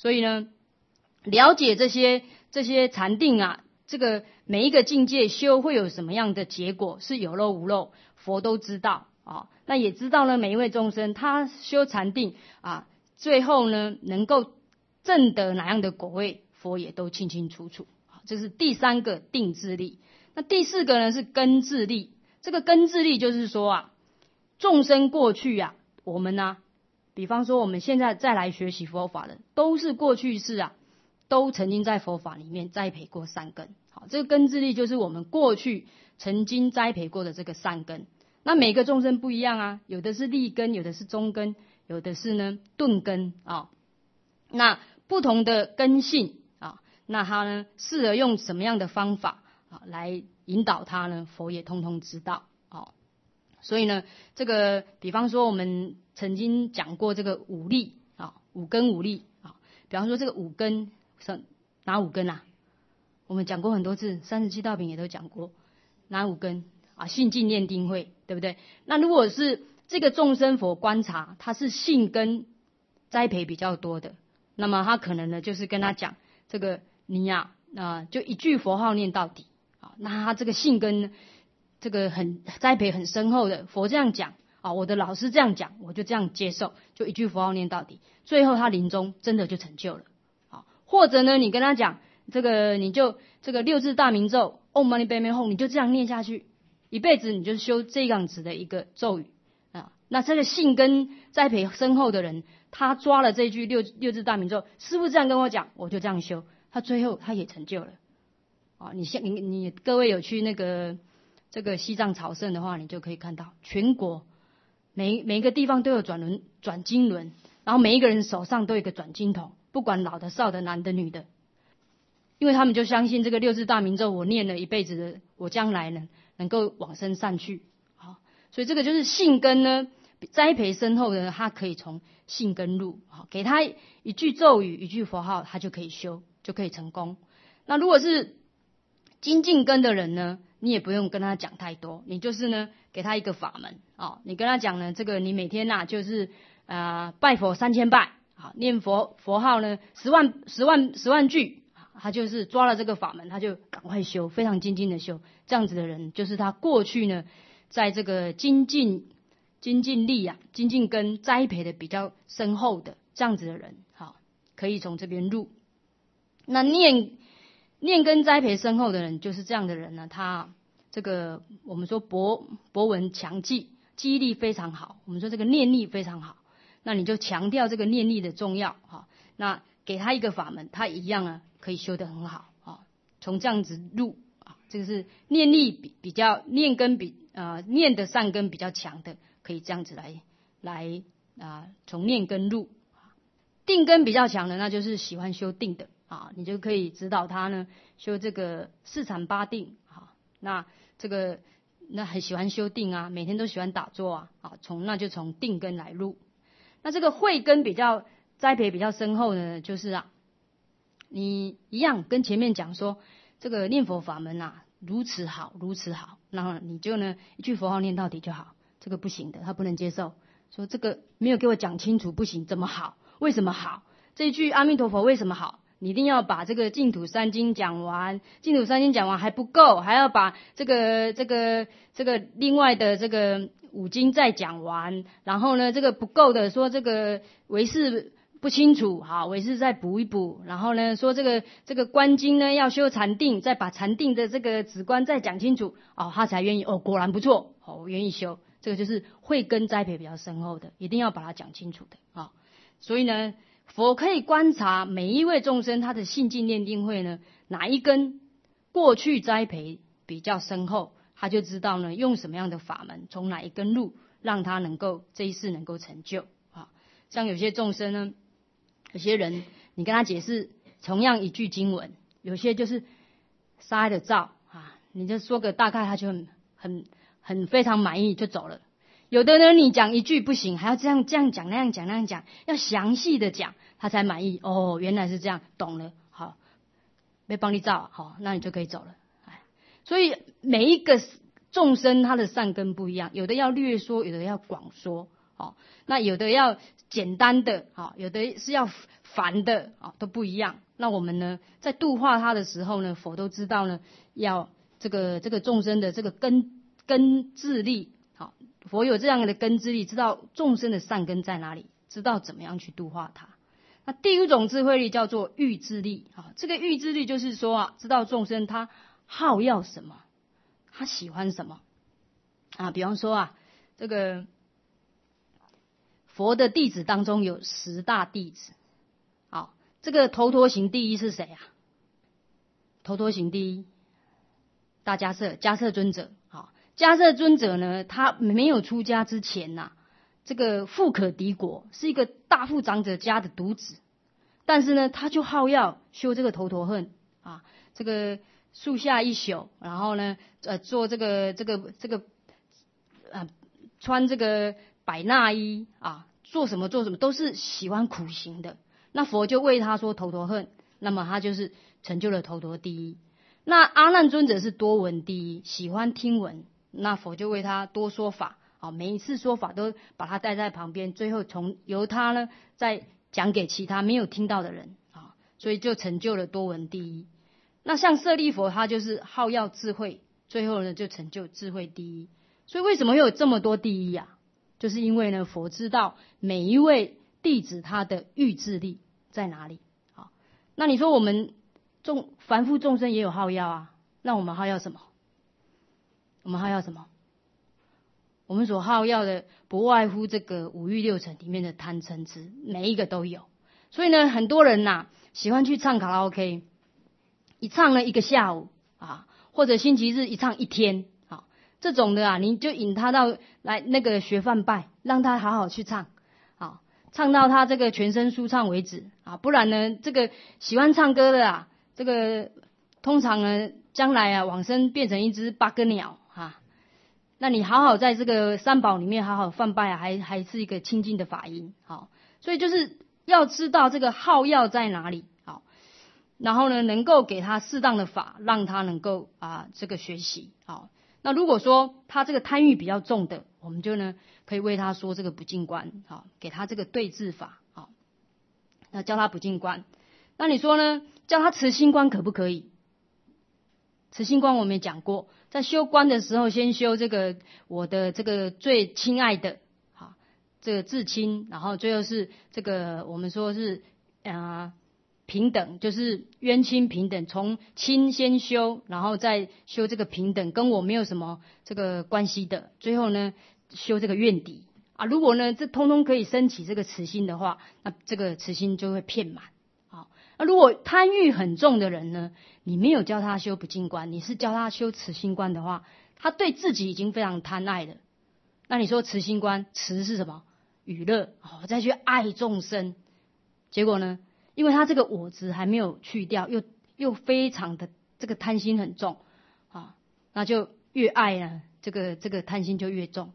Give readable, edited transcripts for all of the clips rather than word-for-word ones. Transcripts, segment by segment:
所以呢，了解这些禅定啊，这个每一个境界修会有什么样的结果，是有漏无漏，佛都知道啊。那也知道呢，每一位众生他修禅定啊，最后呢能够证得哪样的果位，佛也都清清楚楚。这是第三个定智力。那第四个呢是根智力。这个根智力就是说啊，众生过去啊，我们呢，比方说我们现在再来学习佛法的，都是过去世啊，都曾经在佛法里面栽培过善根。好，这个根智力就是我们过去曾经栽培过的这个善根。那每个众生不一样啊，有的是利根，有的是中根，有的是呢钝根啊。那不同的根性啊，那他呢适合用什么样的方法啊来引导他呢？佛也通通知道。所以呢，这个比方说我们曾经讲过这个五力啊，五根五力啊，比方说这个五根是哪五根啊？我们讲过很多次，37道品也都讲过，哪五根啊？信净念定慧，对不对？那如果是这个众生佛观察，他是信根栽培比较多的，那么他可能呢就是跟他讲，这个你呀就一句佛号念到底啊，那他这个信根呢，这个很栽培很深厚的，佛这样讲啊，我的老师这样讲，我就这样接受，就一句佛号念到底，最后他临终真的就成就了啊。或者呢，你跟他讲这个，你就这个六字大明咒唵嘛呢叭咪吽，你就这样念下去，一辈子你就修这样子的一个咒语啊。那这个信根栽培深厚的人，他抓了这句六字大明咒，师父这样跟我讲，我就这样修，他最后他也成就了啊。你各位有去那个这个西藏朝圣的话，你就可以看到全国每一个地方都有转经轮，然后每一个人手上都有一个转经筒，不管老的少的男的女的，因为他们就相信这个六字大明咒，我念了一辈子的，我将来呢能够往生善趣。好，所以这个就是信根呢栽培深厚的，他可以从信根入，好，给他一句咒语一句佛号，他就可以修，就可以成功。那如果是精进根的人呢，你也不用跟他讲太多，你就是呢给他一个法门啊，你跟他讲呢，这个你每天就是拜佛3000拜，好，念佛号呢10万句，他就是抓了这个法门，他就赶快修，非常精进的修。这样子的人，就是他过去呢在这个精进力啊、精进根栽培的比较深厚的这样子的人，好，可以从这边入。那念根栽培深厚的人，就是这样的人呢，他这个我们说博闻强记，记忆力非常好，我们说这个念力非常好，那你就强调这个念力的重要哈。那给他一个法门，他一样可以修得很好啊。从这样子入啊，这个是念力比较念根念的善根比较强的，可以这样子来从念根入。定根比较强的，那就是喜欢修定的啊，你就可以指导他呢修这个四禅八定啊。那这个很喜欢修定啊，每天都喜欢打坐啊，那就从定根来入。那这个慧根比较栽培比较深厚呢，就是你一样跟前面讲说这个念佛法门如此好，那你就呢一句佛号念到底就好。这个不行的，他不能接受，说这个没有给我讲清楚，不行，怎么好？为什么好？这一句阿弥陀佛为什么好？你一定要把这个净土三经讲完，净土三经讲完还不够，还要把这个另外的这个五经再讲完，然后呢这个不够的说这个唯识不清楚，好，唯识再补一补，然后呢说这个观经呢要修禅定，再把禅定的这个止观再讲清楚，他才愿意，果然不错，我愿意修。这个就是慧根栽培比较深厚的，一定要把它讲清楚的。所以呢，佛可以观察每一位众生他的信净念定慧呢，哪一根过去栽培比较深厚，他就知道呢用什么样的法门，从哪一根入，让他能够这一世能够成就。像有些众生呢，有些人你跟他解释同样一句经文，有些就是塞的照你就说个大概，他就很非常满意就走了。有的呢，你讲一句不行，还要这样讲那样讲，要详细的讲，他才满意。原来是这样，懂了，好，没帮你照，好，那你就可以走了。所以每一个众生他的善根不一样，有的要略说，有的要广说。 那有的要简单的，有的是要繁的，都不一样。那我们呢，在度化他的时候呢，佛都知道呢，要这个众生的这个根智力，佛有这样的根智力，知道众生的善根在哪里，知道怎么样去度化他。那第一种智慧力叫做欲智力，这个欲智力就是说知道众生他好要什么，他喜欢什么比方说这个佛的弟子当中有10大弟子，这个头陀行第一是谁啊？头陀行第一，大迦叶尊者。迦叶尊者呢，他没有出家之前这个富可敌国，是一个大富长者家的独子，但是呢，他就好要修这个头陀恨这个树下一宿，然后呢，做这个穿这个百衲衣做什么都是喜欢苦行的。那佛就为他说头陀恨，那么他就是成就了头陀第一。那阿难尊者是多闻第一，喜欢听闻，那佛就为他多说法，每一次说法都把他带在旁边，最后由他呢再讲给其他没有听到的人所以就成就了多闻第一。那像舍利佛，他就是好要智慧，最后呢就成就智慧第一。所以为什么会有这么多第一就是因为呢，佛知道每一位弟子他的欲智力在哪里。那你说我们凡夫众生也有好要那我们好要什么？我们好要什么？我们所好要的不外乎这个五欲六尘里面的贪嗔痴，每一个都有。所以呢，很多人喜欢去唱卡拉 OK， 一唱呢一个下午或者星期日一唱一天这种的你就引他到来那个学梵拜，让他好好去唱唱到他这个全身舒畅为止不然呢，这个喜欢唱歌的这个通常呢将来往生变成一只八哥鸟那你好好在这个三宝里面好好梵拜还是一个清净的法音所以就是要知道这个好要在哪里然后呢能够给他适当的法，让他能够这个学习那如果说他这个贪欲比较重的，我们就呢可以为他说这个不净观给他这个对治法那教他不净观。那你说呢，教他持心观可不可以？持心观我们也讲过，在修观的时候先修这个我的这个最亲爱的这个至亲，然后最后是这个我们说是平等，就是冤亲平等，从亲先修，然后再修这个平等，跟我没有什么这个关系的，最后呢修这个怨敌如果呢这通通可以升起这个慈心的话，那这个慈心就会遍满那如果贪欲很重的人呢，你没有教他修不净观，你是教他修慈心观的话，他对自己已经非常贪爱了。那你说慈心观，慈是什么？娱乐再去爱众生，结果呢，因为他这个我执还没有去掉，又非常的这个贪心很重那就越爱呢，这个贪心就越重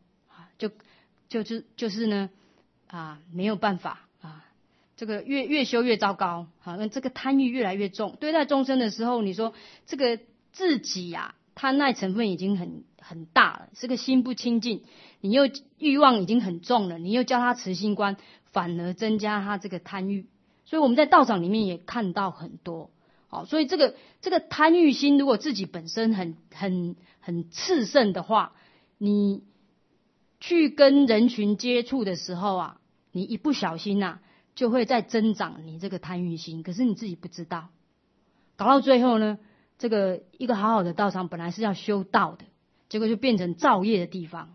就是呢没有办法这个越修越糟糕那这个贪欲越来越重。对待众生的时候，你说这个自己贪爱成分已经很大了，这个心不清净，你又欲望已经很重了，你又教他持心观，反而增加他这个贪欲。所以我们在道场里面也看到很多所以这个贪欲心如果自己本身很炽盛的话，你去跟人群接触的时候你一不小心就会再增长你这个贪欲心，可是你自己不知道，搞到最后呢，这个一个好好的道场本来是要修道的，结果就变成造业的地方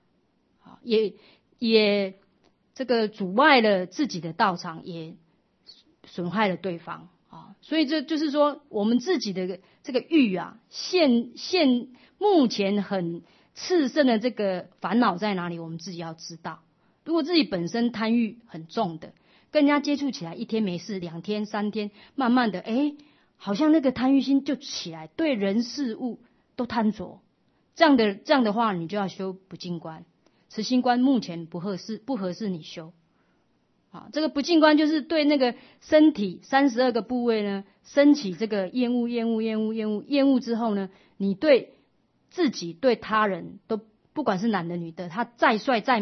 也这个阻碍了自己的道场，也损害了对方所以这就是说我们自己的这个欲现目前很炽盛的这个烦恼在哪里，我们自己要知道。如果自己本身贪欲很重的，跟人家接触起来，一天没事，2天3天，慢慢的好像那个贪欲心就起来，对人事物都贪着，这样的话你就要修不净观。持心观目前不合适你修这个不净观就是对那个身体32个部位呢升起这个厌恶之后呢，你对自己对他人都不管是男的女的，他再帅再美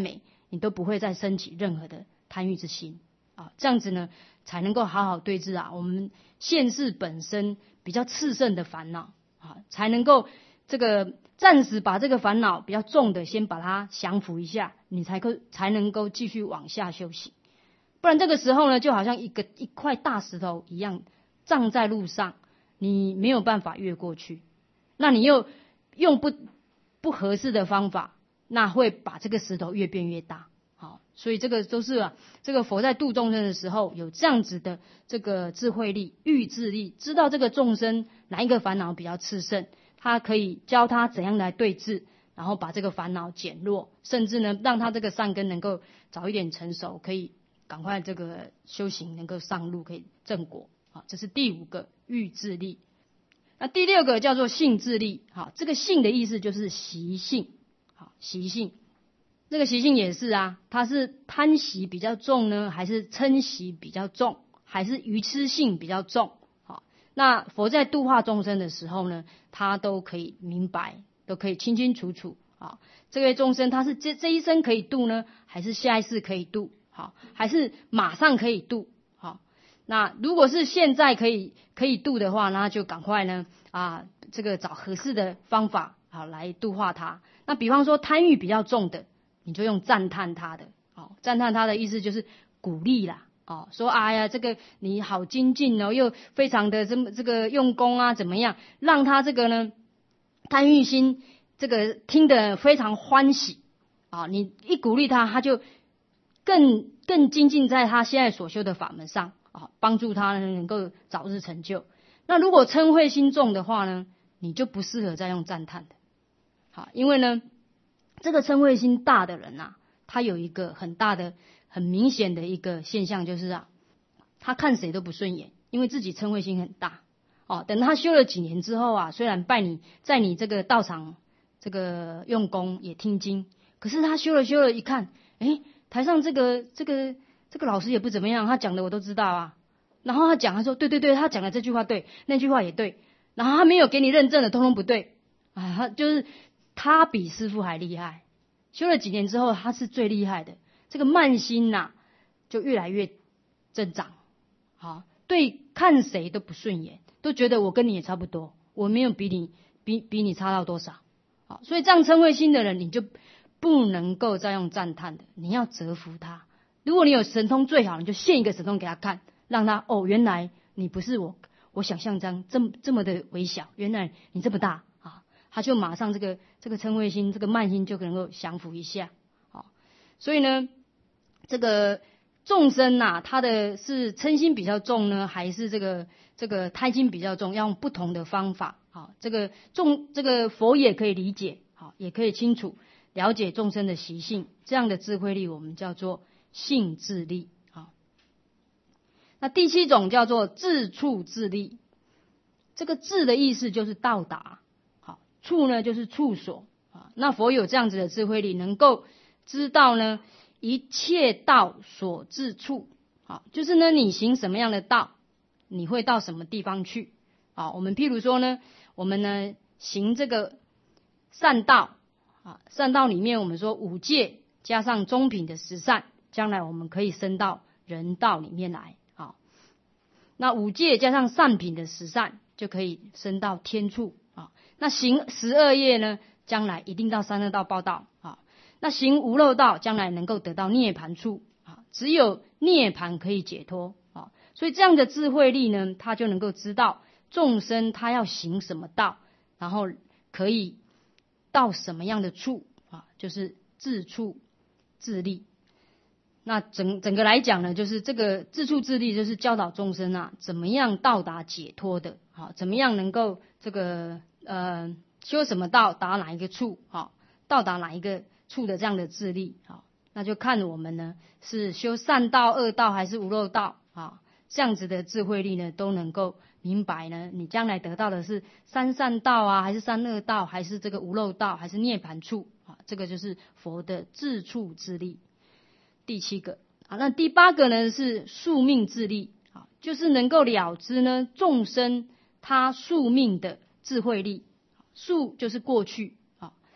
你都不会再升起任何的贪欲之心啊，这样子呢才能够好好对治我们现世本身比较炽盛的烦恼啊，才能够这个暂时把这个烦恼比较重的先把它降服一下，你才能够继续往下修行。不然这个时候呢，就好像一块大石头一样障在路上，你没有办法越过去，那你又用不合适的方法，那会把这个石头越变越大。好，所以这个都是这个佛在度众生的时候有这样子的这个智慧力、预智力，知道这个众生哪一个烦恼比较炽盛，他可以教他怎样来对治，然后把这个烦恼减弱，甚至呢让他这个善根能够早一点成熟，可以赶快这个修行能够上路，可以正果。好，这是第5个预智力。那第6个叫做性智力。好，这个性的意思就是习性。好，习性。这个习性也是它是贪习比较重呢，还是嗔习比较重，还是愚痴性比较重？好，那佛在度化众生的时候呢，他都可以明白，都可以清清楚楚。好，这位众生他是这一生可以度呢，还是下一世可以度？好，还是马上可以度？好，那如果是现在可以度的话，那就赶快呢这个找合适的方法好来度化他。那比方说贪欲比较重的，你就用赞叹他的。赞叹他的意思就是鼓励啦。说哎呀，这个你好精进哦，又非常的这个用功怎么样，让他这个呢贪欲心这个听得非常欢喜你一鼓励他，他就更精进在他现在所修的法门上帮助他能够早日成就。那如果嗔恚心重的话呢，你就不适合再用赞叹的。好，因为呢这个嗔恚心大的人他有一个很大的很明显的一个现象，就是他看谁都不顺眼，因为自己嗔恚心很大等他修了几年之后虽然在你这个道场这个用功也听经，可是他修了一看，台上这个老师也不怎么样，他讲的我都知道然后他说对，他讲的这句话对，那句话也对，然后他没有给你认证的通通不对他就是他比师父还厉害，修了几年之后他是最厉害的，这个慢心就越来越增长。好，对看谁都不顺眼，都觉得我跟你也差不多，我没有比你差到多少。好，所以这样嗔恚心的人，你就不能够再用赞叹的，你要折服他。如果你有神通最好，你就现一个神通给他看，让他原来你不是我想象这么的微小，原来你这么大他就马上这个嗔恚心这个慢心就能够降服一下。所以呢这个众生他的是嗔心比较重呢，还是这个贪心比较重，要用不同的方法。这个佛也可以理解，也可以清楚了解众生的习性，这样的智慧力我们叫做性智力。那第7种叫做自处智力。这个智的意思就是到达，处呢就是处所那佛有这样子的智慧力，能够知道呢一切道所至处。就是呢你行什么样的道，你会到什么地方去。我们譬如说呢，我们呢行这个善道善道里面我们说5戒加上中品的10善，将来我们可以升到人道里面来。那5戒加上善品的10善就可以升到天处。那行12业呢，将来一定到三恶道报道那行无漏道，将来能够得到涅槃处只有涅槃可以解脱所以这样的智慧力呢，他就能够知道众生他要行什么道，然后可以到什么样的处就是自处自力。那整个来讲呢，就是这个自处自力，就是教导众生怎么样到达解脱的怎么样能够这个修什么道达哪一个处到达哪一个处的这样的智力那就看我们呢是修善道、恶道还是无漏道这样子的智慧力呢，都能够明白呢，你将来得到的是三善道还是三恶道，还是这个无漏道，还是涅槃处这个就是佛的自处智力。第7个那第8个呢是宿命智力就是能够了知呢众生他宿命的智慧力。宿就是过去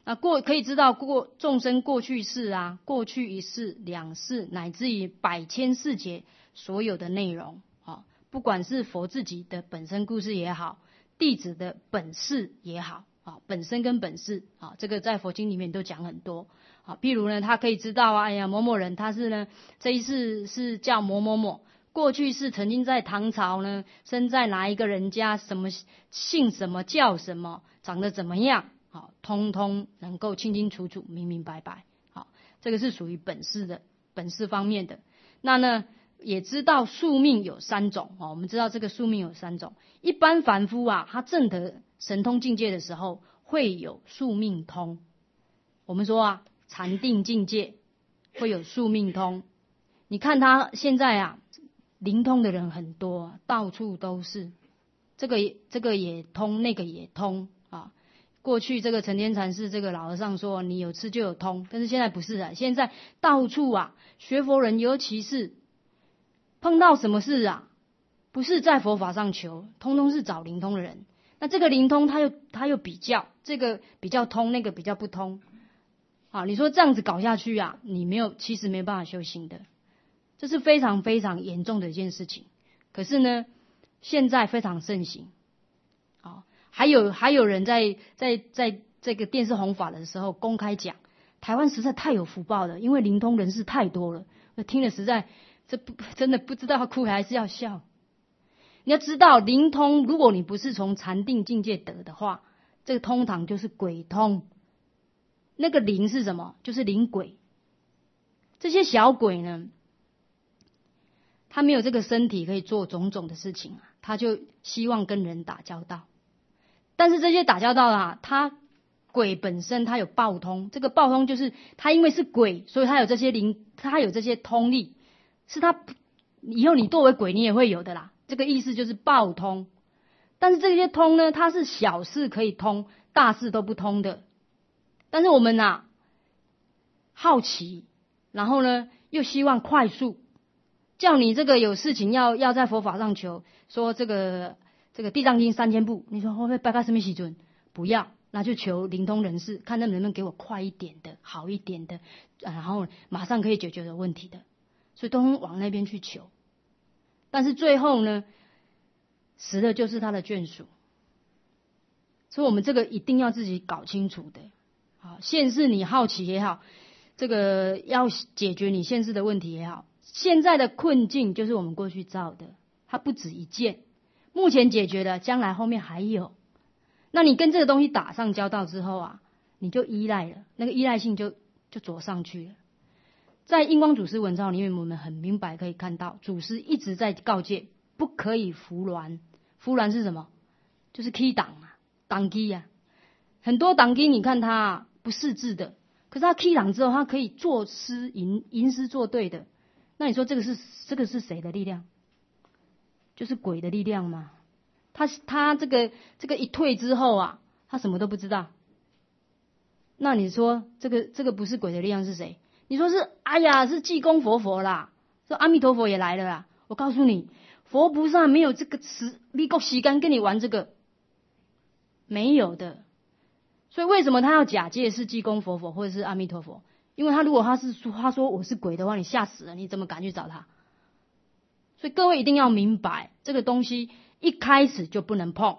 那可以知道众生过去世啊，过去一世、两世，乃至于百千世劫所有的内容啊，不管是佛自己的本身故事也好，弟子的本事也好啊，本身跟本事啊，这个在佛经里面都讲很多啊。譬如呢，他可以知道啊，哎呀，某某人他是呢这一世是叫某某某，过去是曾经在唐朝呢生在哪一个人家，什么姓什么叫什么，长得怎么样。好，通通能够清清楚楚、明明白白。好，这个是属于本事方面的。那呢，也知道宿命有3种。我们知道这个宿命有3种。一般凡夫啊，他证得神通境界的时候，会有宿命通。我们说啊，禅定境界会有宿命通。你看他现在啊，灵通的人很多，到处都是。这个也通，那个也通啊。过去这个成天禅师这个老和尚说你有吃就有通，但是现在不是啊，现在到处啊学佛人，尤其是碰到什么事啊，不是在佛法上求，通通是找灵通的人。那这个灵通他又比较，这个比较通，那个比较不通啊。你说这样子搞下去啊，你其实没办法修行的，这是非常非常严重的一件事情。可是呢，现在非常盛行。还有人在这个电视弘法的时候公开讲，台湾实在太有福报了，因为灵通人士太多了。听了实在真的不知道要哭还是要笑。你要知道，灵通如果你不是从禅定境界得的话，这个通常就是鬼通。那个灵是什么？就是灵鬼。这些小鬼呢，他没有这个身体可以做种种的事情啊，他就希望跟人打交道。但是这些打交道啊，他鬼本身他有报通，这个报通就是他因为是鬼，所以他有这些他有这些通力，是他以后你作为鬼你也会有的啦。这个意思就是报通。但是这些通呢，它是小事可以通，大事都不通的。但是我们啊好奇，然后呢又希望快速，叫你这个有事情要在佛法上求，说这个地藏经3000部，你说会不会拜到什么时阵？不要，那就求灵通人士，看能不能给我快一点的、好一点的，然后马上可以解决的问题的，所以都往那边去求。但是最后呢，死的就是他的眷属。所以我们这个一定要自己搞清楚的。好，现世你好奇也好，这个要解决你现世的问题也好，现在的困境就是我们过去造的，它不止一件。目前解决了，将来后面还有。那你跟这个东西打上交道之后啊，你就依赖了，那个依赖性就走上去了。在印光祖师文章里面，我们很明白可以看到，祖师一直在告诫，不可以服鸾。服鸾是什么？就是 key 档啊，档机啊。很多档机你看它啊不识字的，可是它 key 档之后，它可以作诗吟诗作对的。那你说这个是谁的力量？就是鬼的力量嘛。他这个一退之后啊，他什么都不知道。那你说这个不是鬼的力量是谁？你说是哎呀是济公佛啦，说阿弥陀佛也来了啦。我告诉你，佛菩萨没有这个你够时间跟你玩这个，没有的。所以为什么他要假借是济公佛或者是阿弥陀佛？因为他如果他说我是鬼的话，你吓死了，你怎么敢去找他？所以各位一定要明白，这个东西一开始就不能碰。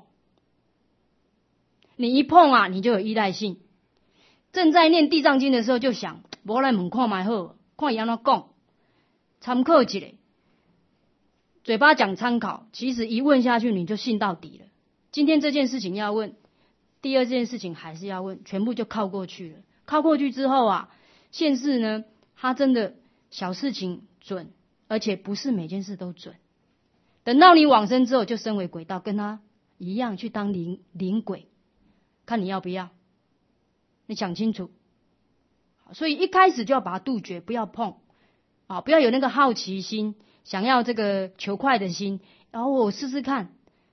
你一碰啊，你就有依赖性。正在念地藏经的时候，就想我来问看卖好，看伊安怎讲，参考一下。嘴巴讲参考，其实一问下去你就信到底了。今天这件事情要问，第二件事情还是要问，全部就靠过去了。靠过去之后啊，现世呢，他真的小事情准，而且不是每件事都准。等到你往生之后，就升为鬼道，跟他一样去当灵鬼，看你要不要。你想清楚。所以一开始就要把它杜绝，不要碰啊，不要有那个好奇心，想要这个求快的心，然后我试试看，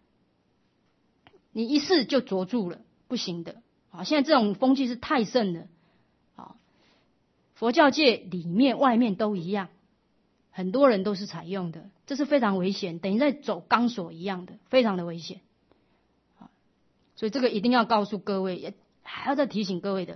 你一试就着住了，不行的啊！现在这种风气是太盛了啊，佛教界里面外面都一样，很多人都是采用的，这是非常危险，等于在走钢索一样的，非常的危险。所以这个一定要告诉各位，也还要再提醒各位的，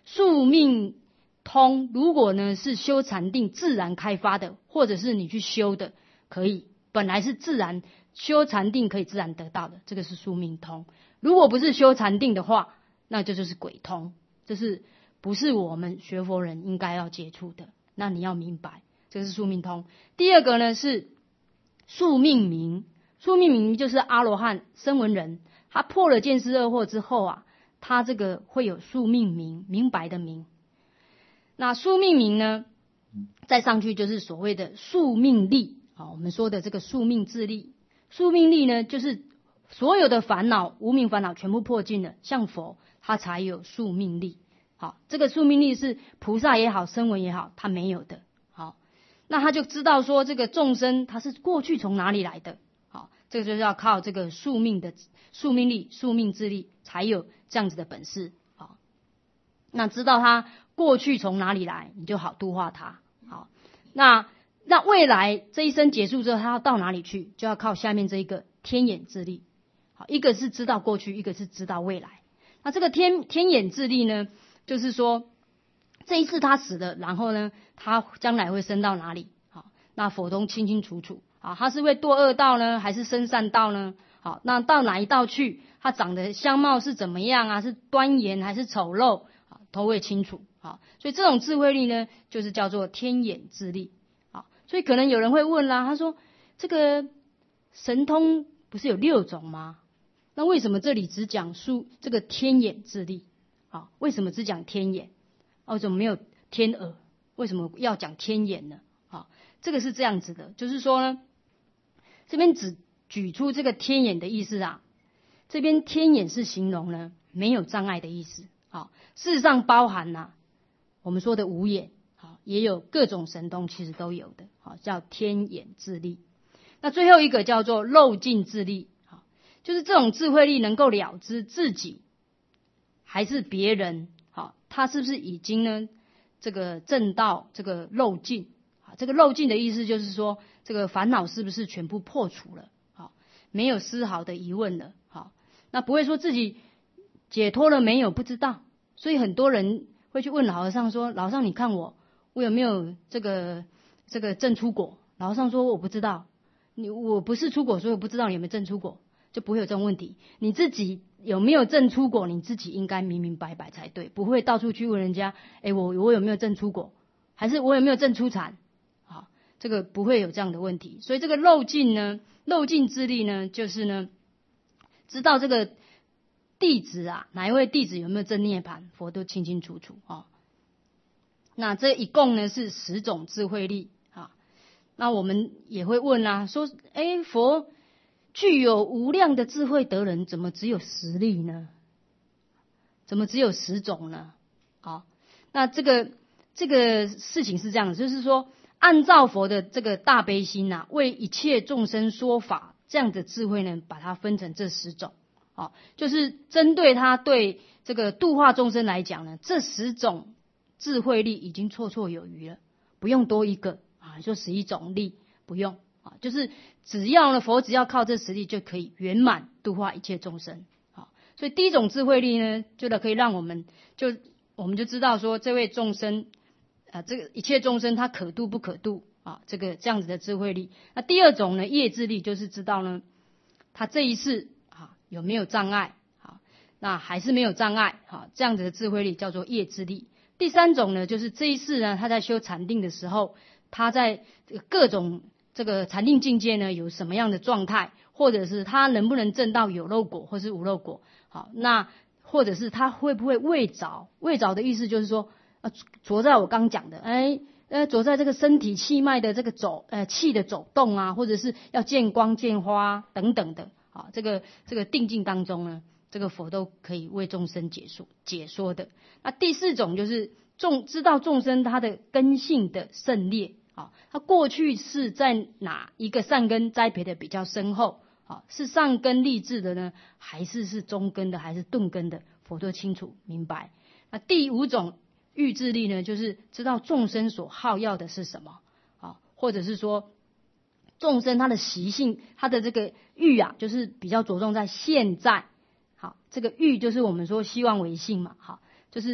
宿命通，如果呢是修禅定自然开发的，或者是你去修的，可以本来是自然修禅定可以自然得到的，这个是宿命通。如果不是修禅定的话，那这就是鬼通，这是不是我们学佛人应该要接触的？那你要明白，这个是宿命通。第二个呢是宿命明，宿命明就是阿罗汉声闻人，他破了见思二惑之后啊，他这个会有宿命明，明白的明。那宿命明呢，再上去就是所谓的宿命力啊，我们说的这个宿命自力。宿命力呢，就是所有的烦恼、无明烦恼全部破尽了，像佛他才有宿命力。好，这个宿命力是菩萨也好，声闻也好，他没有的。好，那他就知道说这个众生他是过去从哪里来的。好，这个就是要靠这个宿命的宿命力、宿命自力才有这样子的本事。好，那知道他过去从哪里来，你就好度化他。好，那未来这一生结束之后，他要到哪里去，就要靠下面这一个天眼智力。好，一个是知道过去，一个是知道未来。那这个天眼智力呢，就是说这一次他死了，然后呢，他将来会升到哪里？好，那佛通清清楚楚。好，他是会堕恶道呢，还是升善道呢？好，那到哪一道去？他长得相貌是怎么样啊？是端严还是丑陋？好，都会清楚。好，所以这种智慧力呢，就是叫做天眼智力。好，所以可能有人会问啦，他说这个神通不是有6种吗？那为什么这里只讲述这个天眼智力？好，为什么只讲天眼？为什么没有天耳？为什么要讲天眼呢？好，这个是这样子的，就是说呢，这边只举出这个天眼的意思啊。这边天眼是形容呢没有障碍的意思。好，事实上包含啊我们说的无眼，好，也有各种神通，其实都有的。好，叫天眼智力。那最后一个叫做漏尽智力。好，就是这种智慧力能够了知自己还是别人。好，他是不是已经呢这个证到这个漏尽？好，这个漏尽的意思就是说，这个烦恼是不是全部破除了？好，没有丝毫的疑问了。好，那不会说自己解脱了没有，不知道。所以很多人会去问老和尚说：“老和尚，你看我有没有这个证出果？”老和尚说：“我不知道，我不是出果，所以我不知道你有没有证出果，就不会有这种问题。你自己有没有证出果，你自己应该明明白白才对，不会到处去问人家：我有没有证出果，还是我有没有证出禅？好，这个不会有这样的问题。所以这个漏尽呢，漏尽之力呢，就是呢，知道这个弟子啊，哪一位弟子有没有证涅槃，佛都清清楚楚啊。那这一共呢是10种智慧力啊。那我们也会问啊，说佛具有无量的智慧德人，怎么只有10力呢？怎么只有10种呢？好，那这个事情是这样的，就是说按照佛的这个大悲心啊，为一切众生说法，这样的智慧呢，把它分成这10种。好，就是针对他对这个度化众生来讲呢，这10种智慧力已经绰绰有余了，不用多一个啊，就11种力不用啊，就是只要呢佛只要靠这10力就可以圆满度化一切众生。好，所以第一种智慧力呢，就可以让我们就知道说这位众生这个一切众生他可度不可度啊，这样子的智慧力。那第二种呢业智力，就是知道呢他这一世有没有障碍？好，那还是没有障碍。好，这样子的智慧力叫做业智力。第3种呢，就是这一世呢，他在修禅定的时候，他在各种这个禅定境界呢，有什么样的状态，或者是他能不能证到有漏果或是无漏果？好，那或者是他会不会未着？未着的意思就是说，着在我刚讲的，着在这个身体气脉的这个气的走动啊，或者是要见光见花等等的。好，这个定境当中呢，这个佛都可以为众生解说的。那第4种就是知道众生他的根性的胜劣。好，他过去是在哪一个善根栽培的比较深厚？好，是上根立志的呢，还是中根的，还是钝根的？佛都清楚明白。那第5种欲智力呢，就是知道众生所好要的是什么。好，或者是说众生他的习性，他的这个欲啊，就是比较着重在现在。好，这个欲就是我们说希望为性嘛。好，就是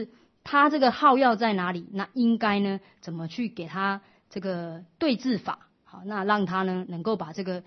他这个好要在哪里，那应该呢怎么去给他这个对治法，好，那让他呢能够把这个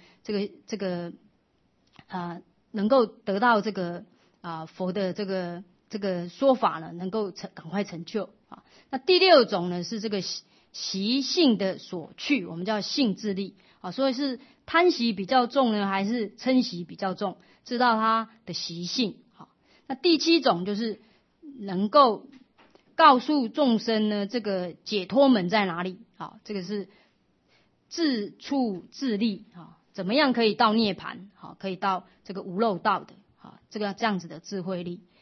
能够得到这个佛的这个说法呢，能够赶快成就啊。那第六种呢是这个习性的所去，我们叫性自力啊，所以是贪习比较重呢，还是嗔习比较重？知道他的习性。好，那第七种就是能够告诉众生呢，这个解脱门在哪里？好，这个是自处自利啊，怎么样可以到涅槃？好，可以到这个无漏道的啊，这样子的智慧力。